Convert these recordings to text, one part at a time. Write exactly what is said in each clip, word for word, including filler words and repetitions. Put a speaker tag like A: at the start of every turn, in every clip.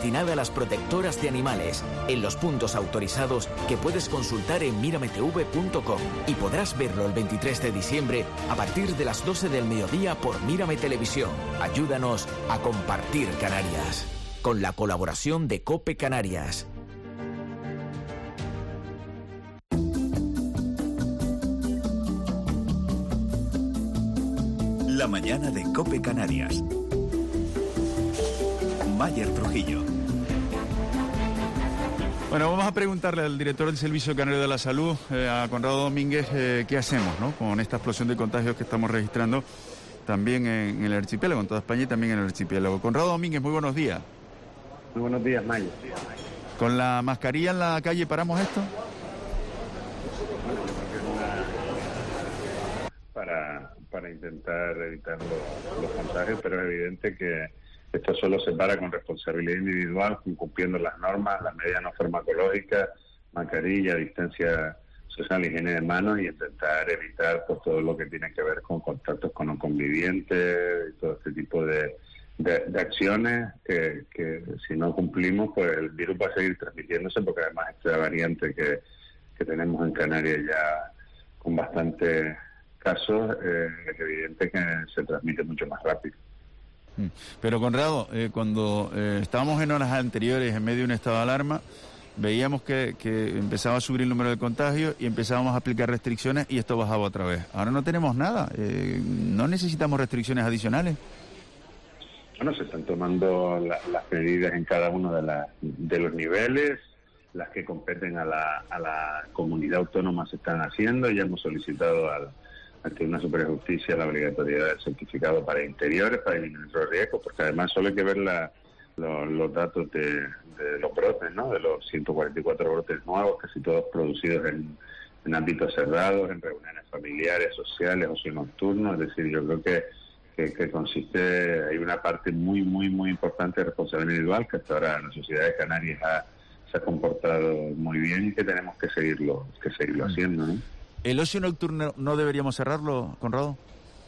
A: destinada a las protectoras de animales, en los puntos autorizados que puedes consultar en mirametv punto com, y podrás verlo el veintitrés de diciembre a partir de las doce del mediodía por Mírame Televisión. Ayúdanos a compartir Canarias, con la colaboración de COPE Canarias.
B: La mañana de COPE Canarias. Mayer Trujillo.
C: Bueno, vamos a preguntarle al director del Servicio Canario de la Salud, eh, a Conrado Domínguez, eh, qué hacemos, ¿no?, con esta explosión de contagios que estamos registrando también en, en el archipiélago, en toda España y también en el archipiélago. Conrado Domínguez, muy buenos días.
D: Muy buenos días, Mayer.
C: ¿Con la mascarilla en la calle paramos esto?
D: Para, para intentar evitar los, los contagios, pero es evidente que esto solo se para con responsabilidad individual, cumpliendo las normas, las medidas no farmacológicas, mascarilla, distancia social, higiene de manos, y intentar evitar pues todo lo que tiene que ver con contactos con los convivientes y todo este tipo de, de, de acciones que, que si no cumplimos, pues el virus va a seguir transmitiéndose, porque además esta variante que, que tenemos en Canarias ya con bastantes casos, eh, es evidente que se transmite mucho más rápido.
C: Pero Conrado, eh, cuando eh, estábamos en horas anteriores en medio de un estado de alarma, veíamos que, que empezaba a subir el número de contagios y empezábamos a aplicar restricciones y esto bajaba otra vez. Ahora no tenemos nada, eh, no necesitamos restricciones adicionales.
D: Bueno, se están tomando la, las medidas en cada uno de, la, de los niveles, las que competen a la, a la comunidad autónoma se están haciendo. Ya hemos solicitado al al Tribunal Superior de Justicia la obligatoriedad del certificado para interiores, para eliminar los riesgos, porque además solo hay que ver la, lo, los datos de, de los brotes, ¿no?, de los ciento cuarenta y cuatro brotes nuevos, casi todos producidos en, en ámbitos cerrados, en reuniones familiares, sociales, ocio nocturno. Es decir, yo creo que, que, que consiste, hay una parte muy, muy, muy importante de responsabilidad individual, que hasta ahora la sociedad de Canarias ha, se ha comportado muy bien, y que tenemos que seguirlo, que seguirlo haciendo, ¿no?
C: ¿El ocio nocturno no deberíamos cerrarlo, Conrado?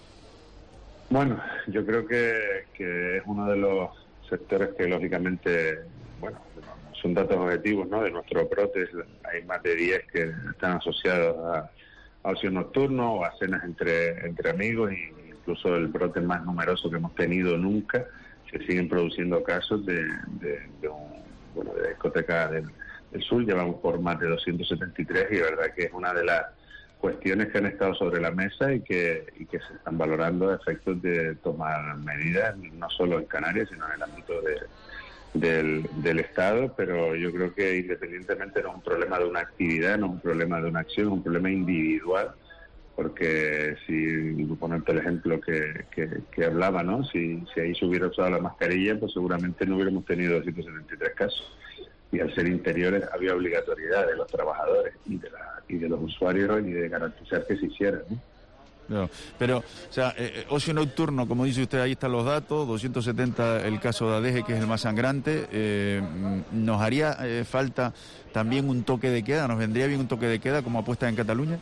D: Bueno, yo creo que, que es uno de los sectores que lógicamente, bueno, son datos objetivos, ¿no?, de nuestros brotes. Hay más de diez que están asociados a, a ocio nocturno o a cenas entre, entre amigos, e incluso el brote más numeroso que hemos tenido nunca. Se siguen produciendo casos de, de, de, un, bueno, de discoteca del, del sur. Llevamos por más de doscientos setenta y tres, y de verdad que es una de las cuestiones que han estado sobre la mesa y que, y que se están valorando a efectos de tomar medidas, no solo en Canarias, sino en el ámbito de, del, del Estado. Pero yo creo que independientemente no es un problema de una actividad, no es un problema de una acción, es un problema individual, porque si, ponerte el ejemplo que, que, que hablaba, ¿no?, si, si ahí se hubiera usado la mascarilla, pues seguramente no hubiéramos tenido doscientos setenta y tres casos. Y al ser interiores había obligatoriedad de los trabajadores y de, la, y de los usuarios, y de garantizar que se hiciera, ¿no?
C: No, pero, o sea, eh, ocio nocturno, como dice usted, ahí están los datos, doscientos setenta el caso de Adeje, que es el más sangrante. Eh, ¿Nos haría eh, falta también un toque de queda? ¿Nos vendría bien un toque de queda como apuesta en Cataluña?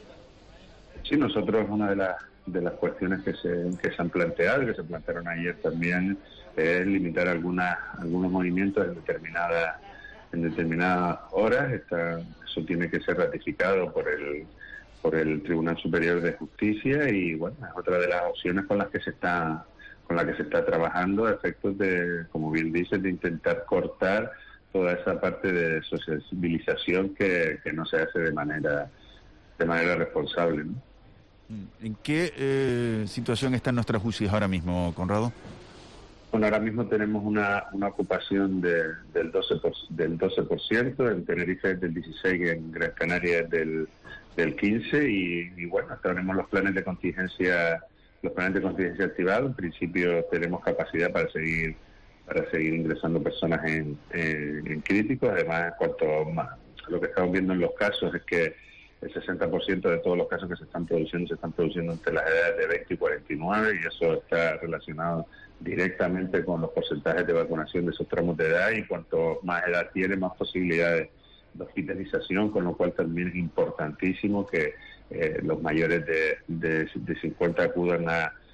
D: Sí, nosotros una de las de las cuestiones que se que se han planteado y que se plantearon ayer también es limitar algunas algunos movimientos en determinadas en determinadas horas. Esta, eso tiene que ser ratificado por el por el Tribunal Superior de Justicia, y bueno, es otra de las opciones con las que se está con la que se está trabajando, a efectos de, como bien dices, de intentar cortar toda esa parte de sociabilización que, que no se hace de manera de manera responsable, ¿no?
C: ¿En qué eh, situación están nuestras U C Is ahora mismo, Conrado?
D: Bueno, ahora mismo tenemos una, una ocupación de, del doce por ciento, del doce por ciento, en Tenerife es del dieciséis por ciento, en Gran Canaria es del, del quince por ciento, y, y bueno, tenemos los planes de contingencia los planes de contingencia activados. En principio tenemos capacidad para seguir para seguir ingresando personas en, en, en críticos. Además, cuanto más, lo que estamos viendo en los casos es que el sesenta por ciento de todos los casos que se están produciendo se están produciendo entre las edades de veinte y cuarenta y nueve, y eso está relacionado directamente con los porcentajes de vacunación de esos tramos de edad, y cuanto más edad tiene, más posibilidades de hospitalización, con lo cual también es importantísimo que eh, los mayores de, de, de cincuenta acudan a,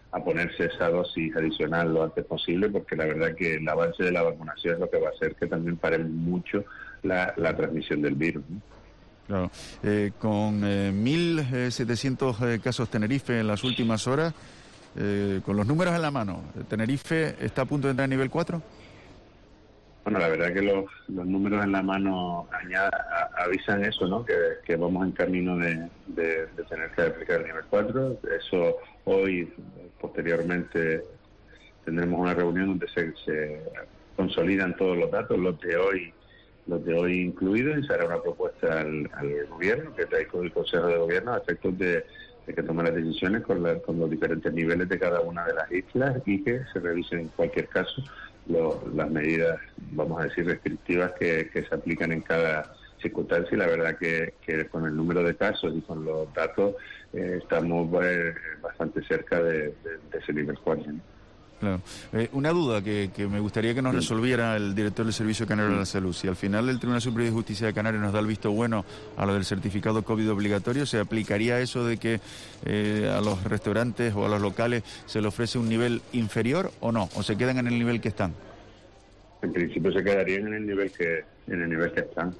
D: a ponerse esa dosis adicional lo antes posible, porque la verdad que el avance de la vacunación es lo que va a hacer que también pare mucho la, la transmisión del virus, ¿no?
C: Claro. Eh, con eh, mil setecientos eh, casos Tenerife en las últimas horas, eh, con los números en la mano, ¿Tenerife está a punto de entrar en nivel cuatro?
D: Bueno, la verdad que los, los números en la mano añad, a, avisan eso, ¿no? Que, que vamos en camino de, de, de tener que aplicar el nivel cuatro. Eso hoy, posteriormente, tendremos una reunión donde se, se consolidan todos los datos, los de hoy los de hoy incluidos, y se hará una propuesta al, al gobierno, que trae con el Consejo de Gobierno, a efectos de, de que tome las decisiones con, la, con los diferentes niveles de cada una de las islas, y que se revisen en cualquier caso lo, las medidas, vamos a decir, restrictivas que, que se aplican en cada circunstancia. Y la verdad que, que con el número de casos y con los datos eh, estamos eh, bastante cerca de, de, de ese nivel cuatro, ¿no?
C: Claro. Eh, una duda que, que me gustaría que nos resolviera el director del Servicio Canario de la Salud. Si al final el Tribunal Superior de Justicia de Canarias nos da el visto bueno a lo del certificado COVID obligatorio, ¿se aplicaría eso de que eh, a los restaurantes o a los locales se le ofrece un nivel inferior o no? ¿O se quedan en el nivel que están?
D: En principio se quedarían en el nivel que en el nivel que están.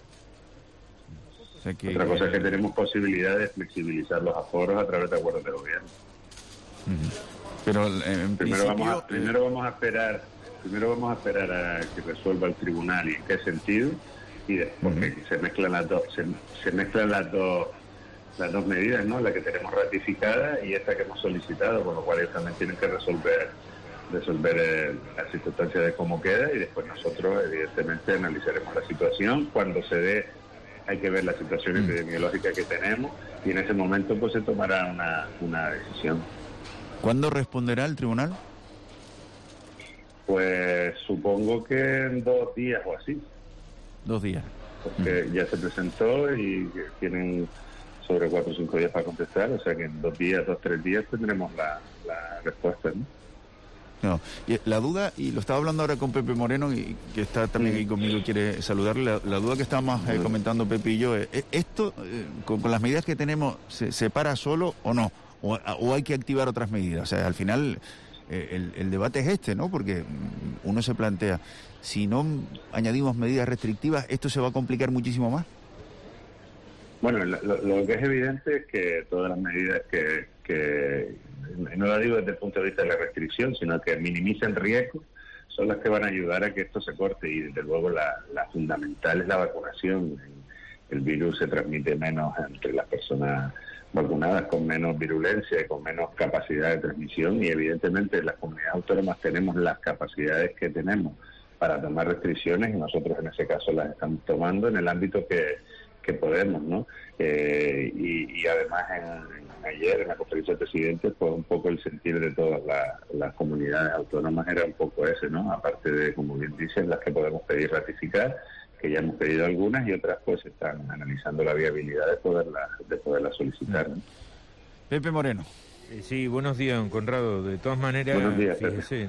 D: O sea que, Otra cosa es que tenemos posibilidad de flexibilizar los aforos a través de acuerdos de gobierno.
C: Uh-huh. Pero en
D: primero,
C: principio,
D: vamos a, primero vamos a esperar primero vamos a esperar a que resuelva el tribunal y en qué sentido, y después uh-huh. que se mezclan las dos se, se mezclan las dos las dos medidas, ¿no? La que tenemos ratificada y esta que hemos solicitado, con lo cual ellos también tienen que resolver resolver eh, las circunstancias de cómo queda, y después nosotros evidentemente analizaremos la situación. Cuando se dé, hay que ver la situación uh-huh. epidemiológica que tenemos, y en ese momento pues se tomará una, una decisión.
C: ¿Cuándo responderá el tribunal?
D: Pues supongo que en dos días o así.
C: Dos días.
D: Porque mm. ya se presentó y tienen sobre cuatro o cinco días para contestar, o sea que en dos días, dos, tres días tendremos la, la respuesta, ¿no?
C: No, y la duda, y lo estaba hablando ahora con Pepe Moreno, y que está también ahí conmigo y quiere saludarle, la, la duda que estábamos eh, comentando Pepe y yo, es, ¿esto eh, con, con las medidas que tenemos se, se para solo o no? O, o hay que activar otras medidas. O sea, al final eh, el, el debate es este, ¿no? Porque uno se plantea, si no añadimos medidas restrictivas, ¿esto se va a complicar muchísimo más?
D: Bueno, lo, lo que es evidente es que todas las medidas que, que, no lo digo desde el punto de vista de la restricción, sino que minimicen riesgos, son las que van a ayudar a que esto se corte, y desde luego la, la fundamental es la vacunación. El virus se transmite menos entre las personas vacunadas, con menos virulencia y con menos capacidad de transmisión, y evidentemente las comunidades autónomas tenemos las capacidades que tenemos para tomar restricciones, y nosotros en ese caso las estamos tomando en el ámbito que, que podemos, ¿no? Eh, y, y además en, en ayer en la conferencia de presidentes, pues un poco el sentir de todas la, las comunidades autónomas era un poco ese, ¿no? Aparte de, como bien dicen, las que podemos pedir ratificar, que ya hemos pedido algunas, y otras pues están analizando la viabilidad de poderla de poderla solicitar, ¿no?
C: Pepe Moreno.
E: Eh, sí, buenos días, don Conrado. De todas maneras,
D: buenos días,
E: fíjese,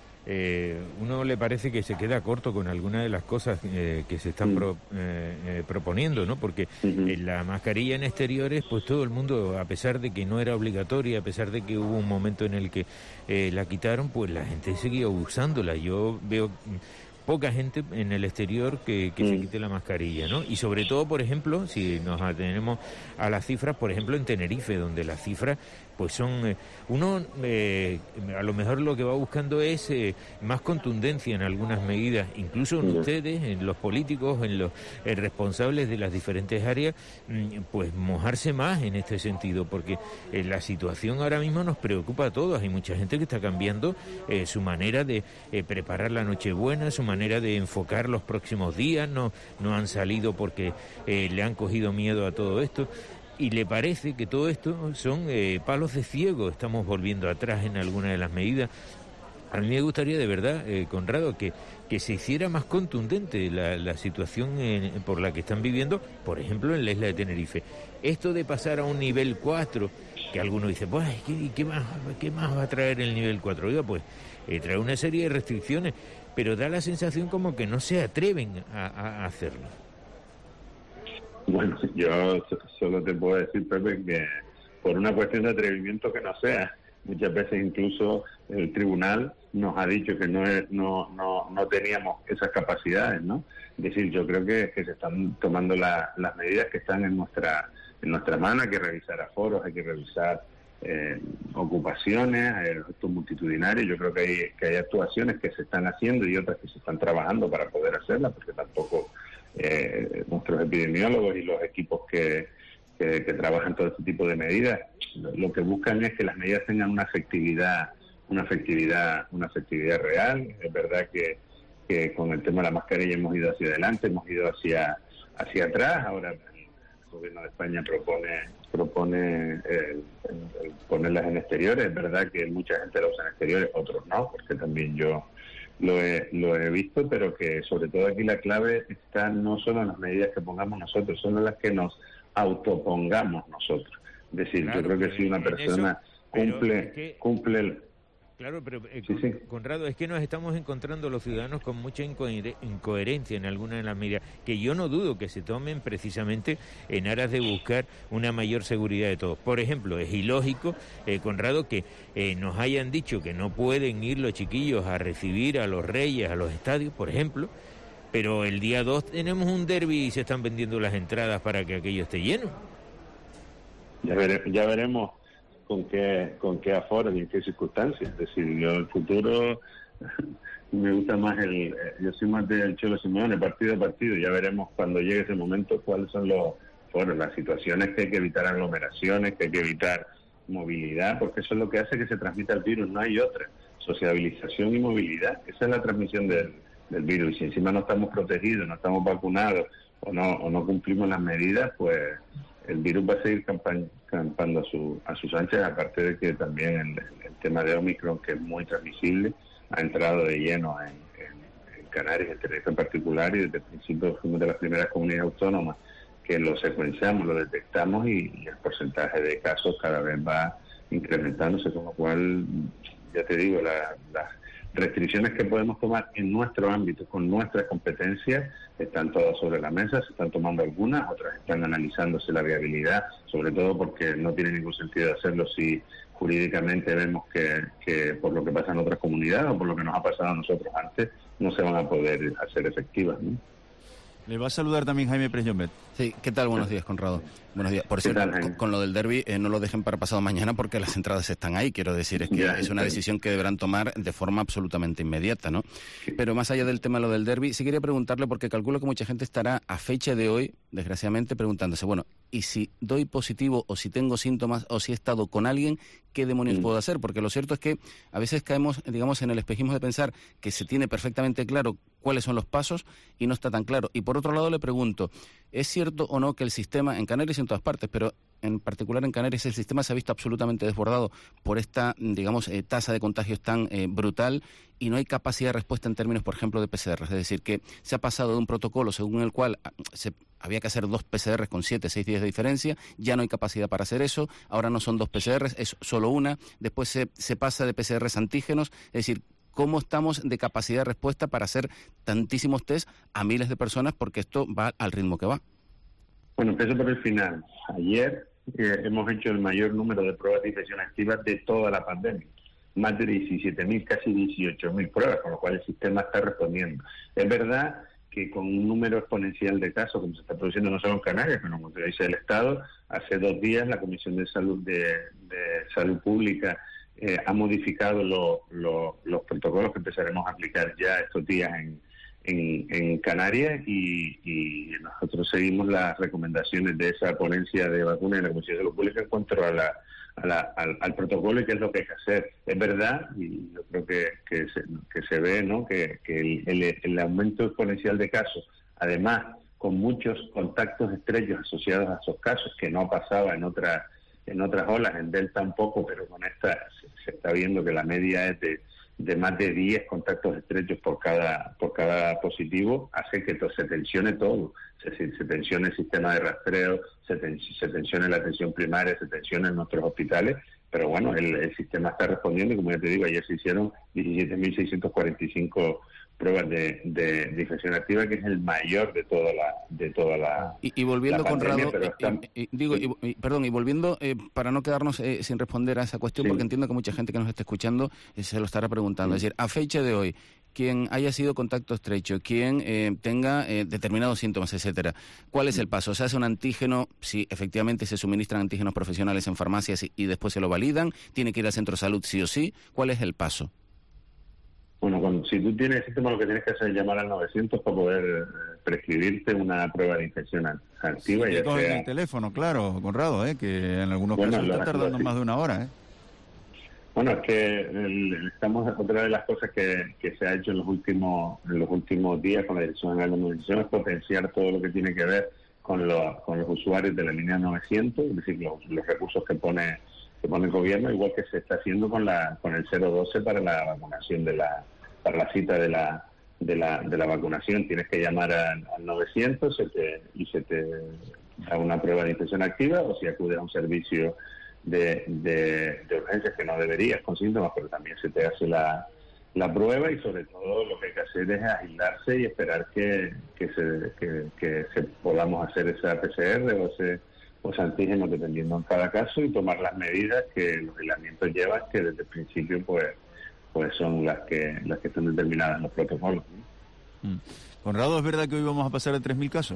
E: eh, uno le parece que se queda corto con algunas de las cosas eh, que se están mm. pro, eh, eh, proponiendo, ¿no? Porque uh-huh. eh, la mascarilla en exteriores, pues todo el mundo, a pesar de que no era obligatoria, a pesar de que hubo un momento en el que eh, la quitaron, pues la gente seguía usándola. Yo veo poca gente en el exterior que, que mm. se quite la mascarilla, ¿no? Y sobre todo, por ejemplo, si nos atenemos a las cifras, por ejemplo, en Tenerife, donde las cifras pues son... Eh, uno eh, a lo mejor lo que va buscando es eh, más contundencia en algunas medidas, incluso en ustedes, en los políticos, en los eh, responsables de las diferentes áreas, pues mojarse más en este sentido, porque eh, la situación ahora mismo nos preocupa a todos. Hay mucha gente que está cambiando eh, su manera de eh, preparar la Nochebuena, su manera de enfocar los próximos días, no, no han salido porque eh, le han cogido miedo a todo esto. Y le parece que todo esto son eh, palos de ciego, estamos volviendo atrás en alguna de las medidas. A mí me gustaría de verdad, eh, Conrado, que, que se hiciera más contundente la, la situación en, por la que están viviendo, por ejemplo, en la isla de Tenerife. Esto de pasar a un nivel cuatro, que algunos dicen, pues, ¿qué, qué, más, ¿qué más va a traer el nivel cuatro? Oiga, pues, eh, trae una serie de restricciones, pero da la sensación como que no se atreven a, a hacerlo.
D: Bueno, yo solo te puedo decir, Pepe, que por una cuestión de atrevimiento que no sea, muchas veces incluso el tribunal nos ha dicho que no es, no, no, no teníamos esas capacidades, ¿no? Es decir, yo creo que, que se están tomando la, las medidas que están en nuestra en nuestra mano. Hay que revisar aforos, hay que revisar eh, ocupaciones, actos multitudinarios. Yo creo que hay, que hay actuaciones que se están haciendo y otras que se están trabajando para poder hacerlas, porque tampoco eh, nuestros epidemiólogos y los equipos que, que, que trabajan todo este tipo de medidas, lo que buscan es que las medidas tengan una efectividad, una efectividad, una efectividad real. Es verdad que, que con el tema de la mascarilla hemos ido hacia adelante, hemos ido hacia hacia atrás. Ahora el gobierno de España propone propone eh, el, el ponerlas en exteriores. Es verdad que mucha gente lo usa en exteriores, otros no, porque también yo lo he, lo he visto, pero que sobre todo aquí la clave está no solo en las medidas que pongamos nosotros, son las que nos autopongamos nosotros. Es decir, claro, yo creo que si una persona eso, cumple es que... cumple el...
E: Claro, pero eh,
D: sí, sí.
E: Conrado, es que nos estamos encontrando los ciudadanos con mucha incoher- incoherencia en algunas de las medidas, que yo no dudo que se tomen precisamente en aras de buscar una mayor seguridad de todos. Por ejemplo, es ilógico, eh, Conrado, que eh, nos hayan dicho que no pueden ir los chiquillos a recibir a los reyes a los estadios, por ejemplo, pero el día dos tenemos un derbi y se están vendiendo las entradas para que aquello esté lleno.
D: Ya, vere- ya veremos con qué con qué aforo y en qué circunstancias. Es decir, yo en el futuro me gusta más el... Yo soy más del Cholo Simeone, partido a partido. Ya veremos cuando llegue ese momento cuáles son los foros, las situaciones que hay que evitar aglomeraciones, que hay que evitar movilidad, porque eso es lo que hace que se transmita el virus, no hay otra. Sociabilización y movilidad, esa es la transmisión del, del virus. Y si encima no estamos protegidos, no estamos vacunados o no, o no cumplimos las medidas, pues el virus va a seguir campañ- campando a, su, a sus anchas, aparte de que también el, el tema de Omicron, que es muy transmisible, ha entrado de lleno en, en, en Canarias, en Tenerife en particular, y desde el principio fuimos de las primeras comunidades autónomas que lo secuenciamos, lo detectamos, y, y el porcentaje de casos cada vez va incrementándose, con lo cual, ya te digo, la, las restricciones que podemos tomar en nuestro ámbito, con nuestras competencias, están todas sobre la mesa. Se están tomando algunas, otras están analizándose la viabilidad, sobre todo porque no tiene ningún sentido hacerlo si jurídicamente vemos que, que por lo que pasa en otras comunidades o por lo que nos ha pasado a nosotros antes, no se van a poder hacer efectivas, ¿no?
C: Le va a saludar también Jaime Prejommet.
F: Sí, ¿qué tal? Buenos días, Conrado. Buenos días. Por cierto, con, con lo del derbi, eh, no lo dejen para pasado mañana porque las entradas están ahí. Quiero decir, es que ya, es una decisión que deberán tomar de forma absolutamente inmediata, ¿no? Pero más allá del tema de lo del derbi, sí quería preguntarle, porque calculo que mucha gente estará a fecha de hoy, desgraciadamente, preguntándose, bueno, ¿y si doy positivo o si tengo síntomas o si he estado con alguien, qué demonios mm. puedo hacer? Porque lo cierto es que a veces caemos, digamos, en el espejismo de pensar que se tiene perfectamente claro cuáles son los pasos y no está tan claro. Y por otro lado le pregunto, ¿es cierto o no que el sistema, en Canarias y en todas partes, pero en particular en Canarias, el sistema se ha visto absolutamente desbordado por esta, digamos, eh, tasa de contagios tan eh, brutal, y no hay capacidad de respuesta en términos, por ejemplo, de P C Rs? Es decir, que se ha pasado de un protocolo según el cual se, había que hacer dos P C Rs con siete, seis días de diferencia, ya no hay capacidad para hacer eso, ahora no son dos P C Rs, es solo una, después se, se pasa de P C Rs antígenos, es decir, ¿cómo estamos de capacidad de respuesta para hacer tantísimos test a miles de personas? Porque esto va al ritmo que va.
D: Bueno, empiezo por el final. Ayer eh, hemos hecho el mayor número de pruebas de infección activas de toda la pandemia. Más de diecisiete mil, casi dieciocho mil pruebas, con lo cual el sistema está respondiendo. Es verdad que con un número exponencial de casos, como se está produciendo no solo en Canarias, sino como te dice el Estado, hace dos días la Comisión de Salud de, de Salud Pública eh, ha modificado lo, lo, los protocolos que empezaremos a aplicar ya estos días en, en, en Canarias, y, y nosotros seguimos las recomendaciones de esa ponencia de vacunas de la Comisión de Salud Pública en cuanto a la A la, al, al protocolo y qué es lo que hay que hacer. Es verdad, y yo creo que, que, se, que se ve, ¿no?, que, que el, el, el aumento exponencial de casos, además con muchos contactos estrechos asociados a esos casos, que no pasaba en otras en otras olas, en Delta un poco, pero con esta se, se está viendo que la media es de, de más de diez contactos estrechos por cada por cada positivo, hace que to, se tensione todo. Se, se tensiona el sistema de rastreo, se, ten, se tensiona la atención primaria, se tensiona en nuestros hospitales, pero bueno, el, el sistema está respondiendo, y como ya te digo, ayer se hicieron diecisiete mil seiscientas cuarenta y cinco pruebas de, de, de infección activa, que es el mayor de toda la de toda la
F: y, y volviendo
D: la pandemia,
F: Conrado,
D: está...
F: y, y, digo y, y, perdón y volviendo eh, para no quedarnos eh, sin responder a esa cuestión, sí. porque entiendo que mucha gente que nos está escuchando eh, se lo estará preguntando, sí. es decir, a fecha de hoy, quien haya sido contacto estrecho, quien eh, tenga eh, determinados síntomas, etcétera, ¿cuál es el paso? ¿Se hace un antígeno? Si efectivamente se suministran antígenos profesionales en farmacias y, y después se lo validan, ¿tiene que ir al centro de salud sí o sí? ¿Cuál es el paso?
D: Bueno, cuando, si tú tienes síntoma, lo que tienes que hacer es llamar al novecientos para poder eh, prescribirte una prueba de infección activa.
C: Sí,
D: ya
C: cogen
D: sea...
C: el teléfono, claro, Conrado, ¿eh? que en algunos
D: bueno,
C: casos
D: lo,
C: está tardando
D: lo,
C: más de una hora. ¿eh?
D: Bueno, es que el, estamos otra de las cosas que, que se ha hecho en los últimos en los últimos días con la Dirección General de Inmunización es potenciar todo lo que tiene que ver con, lo, con los usuarios de la línea novecientos, es decir, los, los recursos que pone que pone el gobierno, igual que se está haciendo con la con el cero doce para la vacunación de la para la cita de la de la de la vacunación. Tienes que llamar al novecientos se te, y se te da una prueba de infección activa, o si acudes a un servicio de, de, de urgencias que no deberías con síntomas, pero también se te hace la, la prueba, y sobre todo lo que hay que hacer es aislarse y esperar que, que, se, que, que se podamos hacer esa P C R o ese, o ese antígeno dependiendo en cada caso, y tomar las medidas que los aislamientos llevan, que desde el principio pues pues son las que las que están determinadas en los protocolos.
C: Mm. Conrado, ¿es verdad que hoy vamos a pasar de tres mil casos?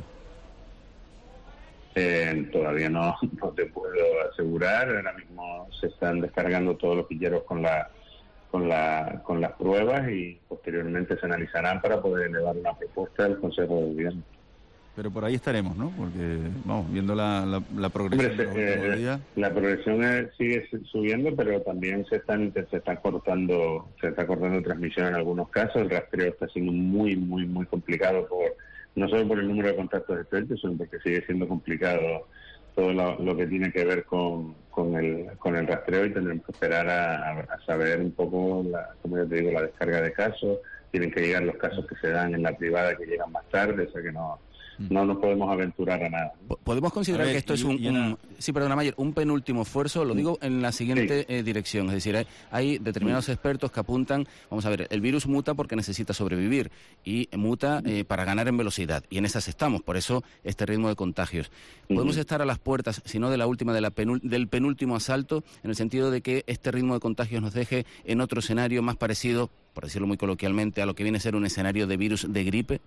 D: Eh, todavía no, no te puedo asegurar. Ahora mismo se están descargando todos los ficheros con la con la con las pruebas, y posteriormente se analizarán para poder elevar una propuesta al Consejo de Gobierno.
C: Pero por ahí estaremos, ¿no? Porque, vamos, viendo la, la, la progresión
D: Hombre,
C: de los
D: eh,
C: días...
D: La progresión es, sigue subiendo, pero también se están se está cortando se está cortando transmisión en algunos casos. El rastreo está siendo muy, muy, muy complicado, por no solo por el número de contactos estrechos, sino porque sigue siendo complicado todo lo, lo que tiene que ver con, con, el, con el rastreo, y tendremos que esperar a, a saber un poco, la, como ya te digo, la descarga de casos. Tienen que llegar los casos que se dan en la privada, que llegan más tarde, o sea que no... no nos podemos aventurar a nada.
F: ¿Podemos considerar ver, que esto y, es un, y una... un sí, perdona, Mayer, un penúltimo esfuerzo? Lo digo en la siguiente sí. eh, dirección, es decir, hay, hay determinados sí. expertos que apuntan, vamos a ver, el virus muta porque necesita sobrevivir, y muta eh, para ganar en velocidad, y en esas estamos, por eso este ritmo de contagios. Podemos uh-huh. estar a las puertas, si no de la última, de la penul- del penúltimo asalto, en el sentido de que este ritmo de contagios nos deje en otro escenario más parecido, por decirlo muy coloquialmente, a lo que viene a ser un escenario de virus de gripe.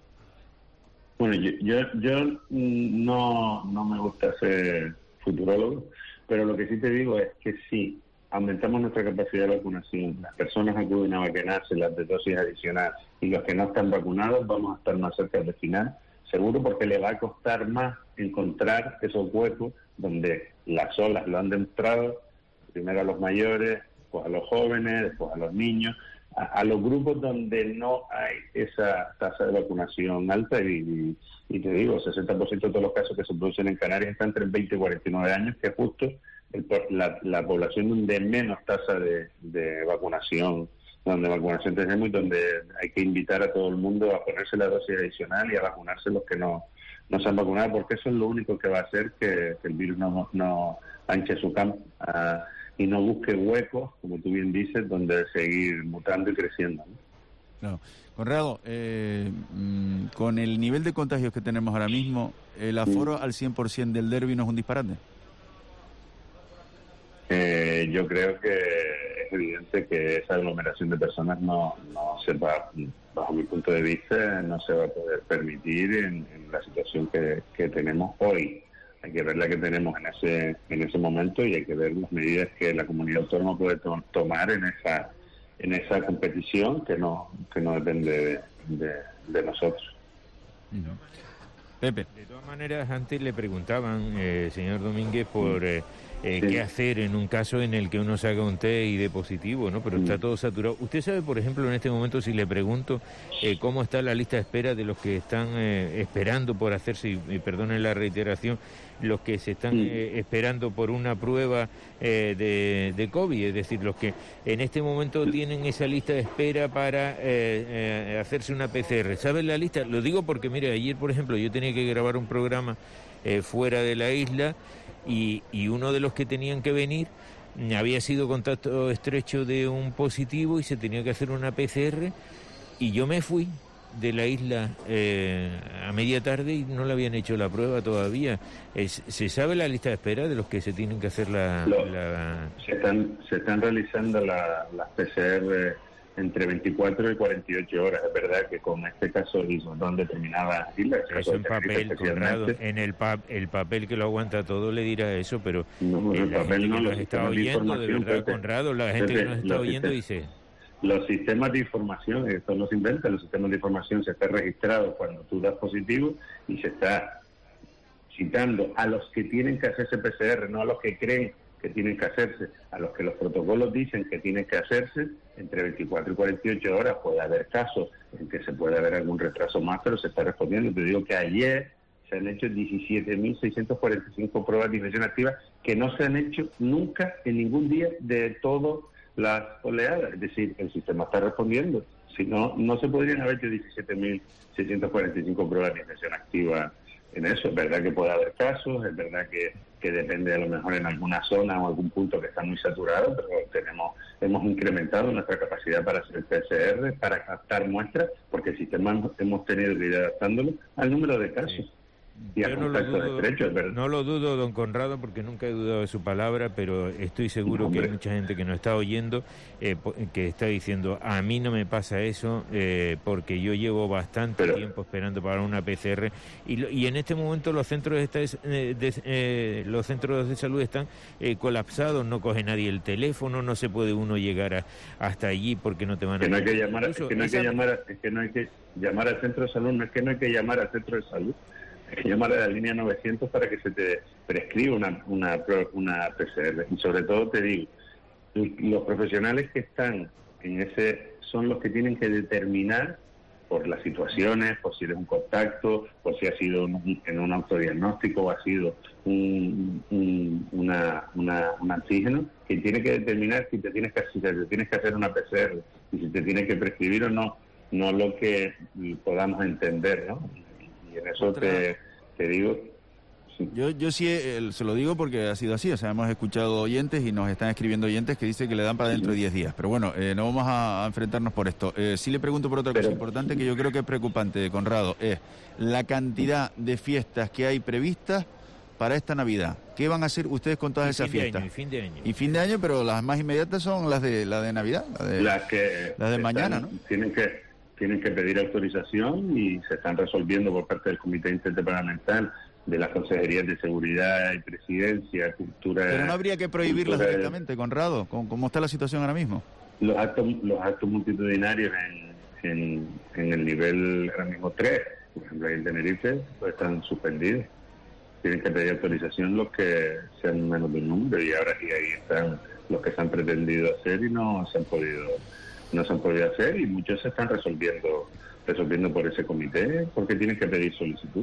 D: Bueno, yo, yo, yo no, no me gusta ser futurólogo, pero lo que sí te digo es que si aumentamos nuestra capacidad de vacunación, las personas acuden a vacunarse, las de dosis adicional, y los que no están vacunados, vamos a estar más cerca del final, seguro, porque le va a costar más encontrar esos huecos donde las olas lo han demostrado, primero a los mayores, después a los jóvenes, después a los niños, a, a los grupos donde no hay esa tasa de vacunación alta, y, y, y te digo, el sesenta por ciento de todos los casos que se producen en Canarias están entre veinte y cuarenta y nueve años, que es justo el, la, la población donde menos tasa de, de vacunación, donde vacunación tenemos, y donde hay que invitar a todo el mundo a ponerse la dosis adicional y a vacunarse los que no, no se han vacunado, porque eso es lo único que va a hacer que, que el virus no, no anche su campo uh, y no busque huecos, como tú bien dices, donde seguir mutando y creciendo, ¿no?
C: Claro. Conrado, eh, con el nivel de contagios que tenemos ahora mismo, ¿el aforo mm. al cien por ciento del derbi no es un disparate?
D: Eh, yo creo que es evidente que esa aglomeración de personas no, no se va, bajo mi punto de vista, no se va a poder permitir en, en la situación que, que tenemos hoy. Hay que ver la que tenemos en ese en ese momento, y hay que ver las medidas que la comunidad autónoma puede to- tomar en esa en esa competición que no que no depende de, de, de nosotros.
C: Uh-huh. Pepe.
E: De todas maneras, antes le preguntaban, eh, señor Domínguez, por eh, eh, sí. qué hacer en un caso en el que uno saca un test y dé positivo, ¿no? Pero mm. está todo saturado. ¿Usted sabe, por ejemplo, en este momento, si le pregunto eh, cómo está la lista de espera de los que están eh, esperando por hacerse, y, y perdonen la reiteración, los que se están mm. eh, esperando por una prueba eh, de, de COVID, es decir, los que en este momento tienen esa lista de espera para eh, eh, hacerse una P C R? ¿Saben la lista? Lo digo porque, mire, ayer, por ejemplo, yo tenía que grabar un programa eh, fuera de la isla, y, y uno de los que tenían que venir había sido contacto estrecho de un positivo y se tenía que hacer una P C R, y yo me fui de la isla eh, a media tarde y no le habían hecho la prueba todavía. Es, ¿Se sabe la lista de espera de los que se tienen que hacer la...?
D: Lo,
E: la...
D: Se, están, se están realizando la, las P C R entre veinticuatro y cuarenta y ocho horas. Es verdad que con este caso son determinadas islas.
E: Eso en papel, Conrado, en el, pa el papel que lo aguanta todo le dirá eso, pero
D: no,
E: eh,
D: el
E: la
D: papel
E: gente
D: no,
E: que
D: los
E: nos está oyendo, de verdad,
D: Pepe,
E: Conrado, la gente
D: Pepe,
E: que nos está oyendo dice...
D: Los sistemas de información, esto no se inventa, los sistemas de información se está registrado cuando tú das positivo y se está citando a los que tienen que hacerse P C R, no a los que creen que tienen que hacerse, a los que los protocolos dicen que tienen que hacerse, entre veinticuatro y cuarenta y ocho horas. Puede haber casos en que se puede haber algún retraso más, pero se está respondiendo. Te digo que ayer se han hecho diecisiete mil seiscientas cuarenta y cinco pruebas de infección activa que no se han hecho nunca en ningún día de todo las oleadas, es decir, el sistema está respondiendo. Si no, no se podrían haber hecho diecisiete mil seiscientas cuarenta y cinco pruebas de infección activa en eso. Es verdad que puede haber casos, es verdad que, que depende a lo mejor en alguna zona o algún punto que está muy saturado, pero tenemos hemos incrementado nuestra capacidad para hacer P C R, para captar muestras, porque el sistema hemos tenido que ir adaptándolo al número de casos. Sí. Y
E: Yo no lo, dudo, no lo dudo, don Conrado, porque nunca he dudado de su palabra, pero estoy seguro no, que hay mucha gente que nos está oyendo, eh, que está diciendo, a mí no me pasa eso, eh, porque yo llevo bastante pero... tiempo esperando para una P C R, y, lo, y en este momento los centros de, de, de, eh, los centros de salud están eh, colapsados, no coge nadie el teléfono, no se puede uno llegar a, hasta allí porque no te van a...
D: Que no hay que llamar, es que no hay que llamar, es que no hay que llamar al centro de salud, no es que no hay que llamar al centro de salud. Hay que llamar a la línea novecientos para que se te prescriba una, una, una P C R. Y sobre todo te digo, los profesionales que están en ese son los que tienen que determinar por las situaciones, por si eres un contacto, por si ha sido un, en un autodiagnóstico o ha sido un, un, una, una, un antígeno, que tiene que determinar si te tienes que, si te tienes que hacer una P C R y si te tienes que prescribir o no, no lo que podamos entender, ¿no? Y en eso te, te digo... Sí.
C: Yo, yo sí eh, se lo digo porque ha sido así. O sea, hemos escuchado oyentes y nos están escribiendo oyentes que dicen que le dan para dentro de diez días. Pero bueno, eh, no vamos a, a enfrentarnos por esto. Eh, sí le pregunto por otra Pero... cosa importante que yo creo que es preocupante, Conrado. Es la cantidad de fiestas que hay previstas para esta Navidad. ¿Qué van a hacer ustedes con todas esas fiestas?
E: Y fin de año.
C: Y fin de año, pero las más inmediatas son las de la de Navidad. La de,
D: las que
C: las de mañana,
D: están,
C: ¿no?
D: Tienen que... tienen que pedir autorización y se están resolviendo por parte del Comité Interdepartamental de las Consejerías de Seguridad y Presidencia, Cultura...
C: Pero no habría que prohibirlas
D: cultura,
C: directamente, Conrado, ¿cómo está la situación ahora mismo?
D: Los actos los actos multitudinarios en, en, en el nivel ahora mismo tres, por ejemplo, en Tenerife, pues están suspendidos. Tienen que pedir autorización los que sean menos de un número y ahora y ahí están los que se han pretendido hacer y no se han podido... no se han podido hacer y muchos se están resolviendo resolviendo por ese comité porque tienen que pedir solicitud.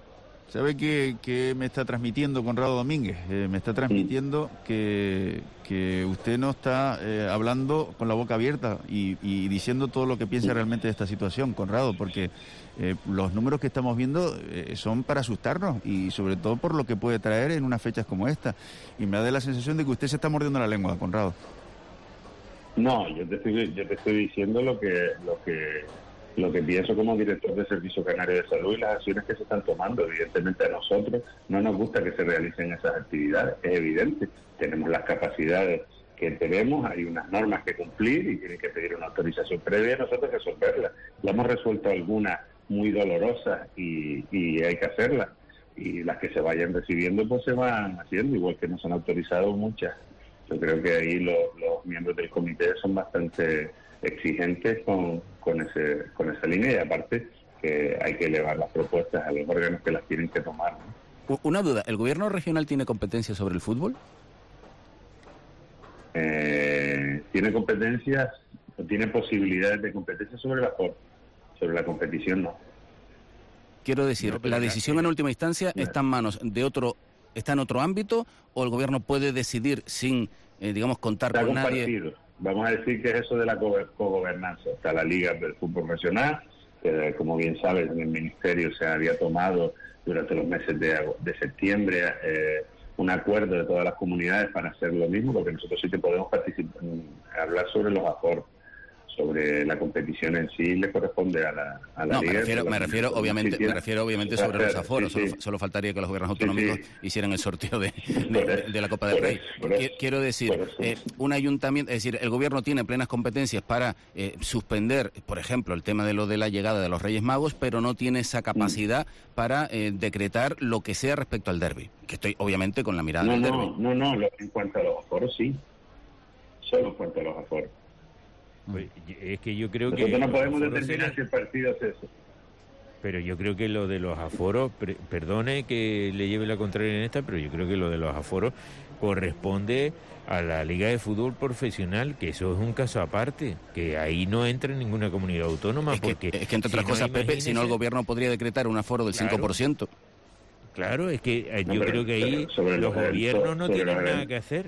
C: ¿Sabe qué, qué me está transmitiendo Conrado Domínguez? Eh, me está transmitiendo mm. que, que usted no está eh, hablando con la boca abierta y, y diciendo todo lo que piensa mm. realmente de esta situación, Conrado, porque eh, los números que estamos viendo eh, son para asustarnos y sobre todo por lo que puede traer en unas fechas como esta. Y me da la sensación de que usted se está mordiendo la lengua, Conrado.
D: No, yo te estoy, yo te estoy diciendo lo que, lo que, lo que pienso como director del Servicio Canario de Salud y las acciones que se están tomando. Evidentemente a nosotros no nos gusta que se realicen esas actividades, es evidente. Tenemos las capacidades que tenemos, hay unas normas que cumplir y tienen que pedir una autorización previa y nosotros resolverlas. Ya hemos resuelto algunas muy dolorosas y, y hay que hacerlas. Y las que se vayan recibiendo pues se van haciendo, igual que nos han autorizado muchas. Yo creo que ahí los, los miembros del comité son bastante exigentes con, con, ese, con esa línea y aparte que hay que elevar las propuestas a los órganos que las tienen que tomar, ¿no?
F: Una duda, ¿el gobierno regional tiene competencia sobre el fútbol?
D: Eh, tiene competencias, o tiene posibilidades de competencia sobre la sobre la competición, no.
F: Quiero decir, no, la decisión en última instancia no. está en manos de otro... ¿Está en otro ámbito o el gobierno puede decidir sin, eh, digamos, contar
D: está
F: con
D: compartido.
F: nadie?
D: Vamos a decir que es eso de la cogobernanza. Está la Liga del Fútbol Profesional, que como bien sabes en el Ministerio se había tomado durante los meses de, de septiembre eh, un acuerdo de todas las comunidades para hacer lo mismo, porque nosotros sí que podemos participar, hablar sobre los aforos. sobre la competición en sí le corresponde a la, a la
F: no,
D: liga.
F: Me refiero, me refiero obviamente, me refiero obviamente sobre
D: hacer,
F: los aforos.
D: sí, sí.
F: Solo, solo faltaría que los gobiernos autonómicos sí, sí. hicieran el sorteo de, de, de, de la Copa del
D: por
F: Rey.
D: eso, por eso,
F: Quiero decir, eh, un ayuntamiento, es decir, el gobierno tiene plenas competencias para eh, suspender, por ejemplo, el tema de lo de la llegada de los Reyes Magos, pero no tiene esa capacidad mm. para eh, decretar lo que sea respecto al derbi. Que estoy obviamente con la mirada
D: no,
F: del
D: no,
F: derbi.
D: No, no, no, en cuanto a los aforos sí. Solo en cuanto a los aforos.
E: Pues, es que yo creo
D: Nosotros
E: que
D: no podemos determinar
E: serán...
D: si el partido es eso.
E: Pero yo creo que lo de los aforos, pre- perdone que le lleve la contraria en esta, pero yo creo que lo de los aforos corresponde a la Liga de Fútbol Profesional, que eso es un caso aparte, que ahí no entra en ninguna comunidad autónoma.
F: Es que,
E: porque
F: es que entre otras
E: si
F: cosas,
E: no,
F: Pepe, si no el gobierno podría decretar un aforo del claro, cinco por ciento.
E: Claro, es que eh,
D: no,
E: yo
D: pero,
E: creo que ahí
D: los,
E: los gobiernos no tienen
D: los,
E: nada que hacer.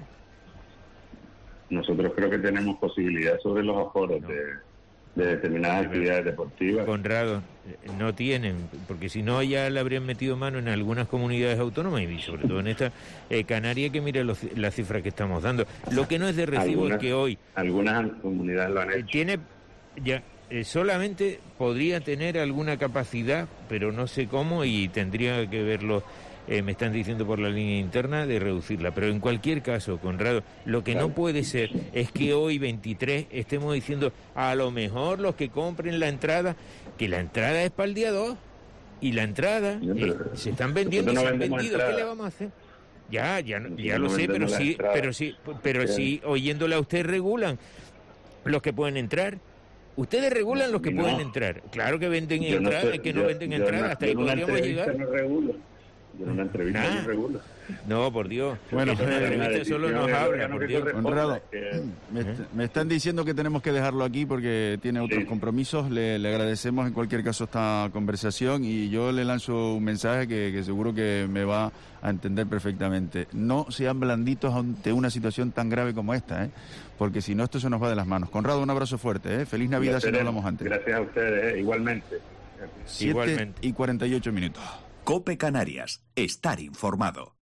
D: Nosotros creo que tenemos posibilidad sobre los aforos no. de, de determinadas actividades deportivas.
E: Conrado, no tienen, porque si no ya le habrían metido mano en algunas comunidades autónomas y sobre todo en esta eh, Canarias, que mire los, las cifras que estamos dando. Lo que no es de recibo
D: algunas,
E: es que hoy...
D: Algunas comunidades lo han hecho.
E: Eh, tiene ya eh, solamente podría tener alguna capacidad, pero no sé cómo y tendría que verlo... Eh, me están diciendo por la línea interna de reducirla, pero en cualquier caso, Conrado, lo que no puede ser es que hoy veintitrés estemos diciendo a lo mejor los que compren la entrada, que la entrada es para el día dos y la entrada eh, se están vendiendo y se han vendido, ¿qué le vamos a hacer? Ya, ya, ya lo sé, pero sí, pero sí, pero sí, oyéndola a usted regulan los que pueden entrar. Ustedes regulan los que pueden entrar. Claro que venden entradas, que no venden entradas, hasta ahí podríamos llegar.
D: Yo en una entrevista nah. no regulo.
E: No, por Dios.
C: Bueno,
E: en una entrevista solo nos habla, por Dios.
C: Conrado, me, ¿Eh? me están diciendo que tenemos que dejarlo aquí porque tiene otros sí. compromisos. Le, le agradecemos en cualquier caso esta conversación y yo le lanzo un mensaje que, que seguro que me va a entender perfectamente. No sean blanditos ante una situación tan grave como esta, ¿eh? Porque si no, esto se nos va de las manos. Conrado, un abrazo fuerte. ¿eh? Feliz Navidad si no hablamos antes.
D: Gracias a ustedes, ¿eh? igualmente.
C: siete y cuarenta y ocho minutos.
B: COPE Canarias. Estar informado.